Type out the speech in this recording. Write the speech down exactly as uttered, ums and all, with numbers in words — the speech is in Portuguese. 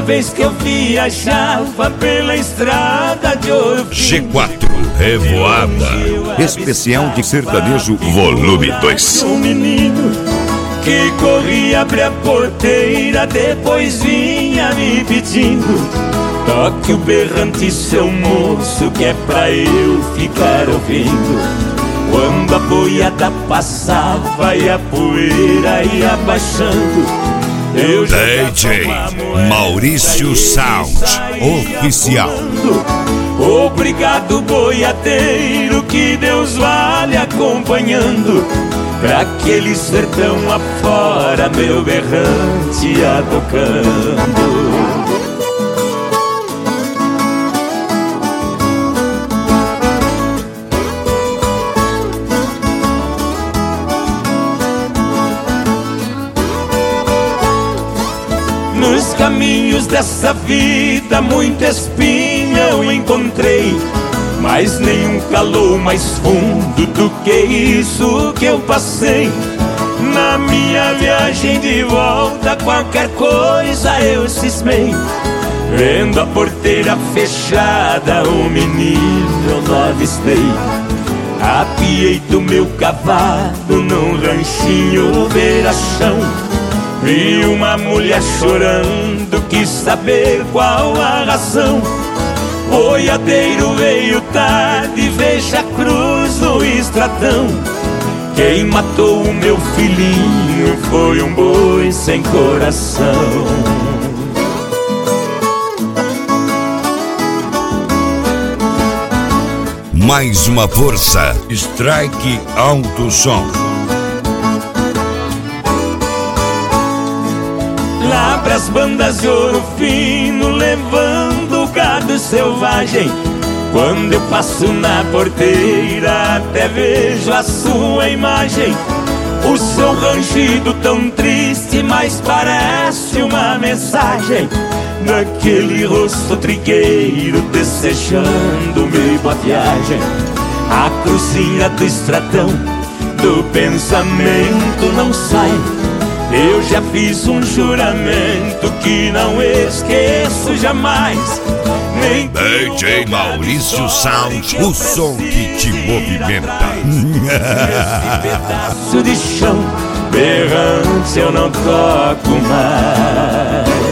vez que eu viajava pela estrada de Ouro Fino. G quatro, Revoada, especial de sertanejo, volume dois. Um menino que corria, abria a porteira, depois vinha me pedindo: toque o berrante, seu moço, que é pra eu ficar ouvindo. Quando a boiada passava e a poeira ia baixando, eu D J Maurício Sound Oficial. Obrigado, boiadeiro, que Deus vá lhe acompanhando. Pra aquele sertão afora, meu berrante ia tocando. Nos caminhos dessa vida muita espinha eu encontrei, mas nenhum calou mais fundo do que isso que eu passei. Na minha viagem de volta qualquer coisa eu cismei, vendo a porteira fechada o menino eu não avistei. Apiei do meu cavalo num ranchinho beira-chão, vi uma mulher chorando, quis saber qual a razão. Boiadeiro veio tarde, veja a cruz no estradão. Quem matou o meu filhinho foi um boi sem coração. Mais uma força, Strike Alto Som. Lá pras bandas de Ouro Fino, levando gado selvagem, quando eu passo na porteira até vejo a sua imagem. O seu rangido tão triste, mas parece uma mensagem daquele rosto trigueiro desejando-me boa viagem. A cruzinha do estradão do pensamento não sai. Eu já fiz um juramento que não esqueço jamais. Nem D J Maurício Sound, o som que te movimenta. esse pedaço de chão berrante eu não toco mais.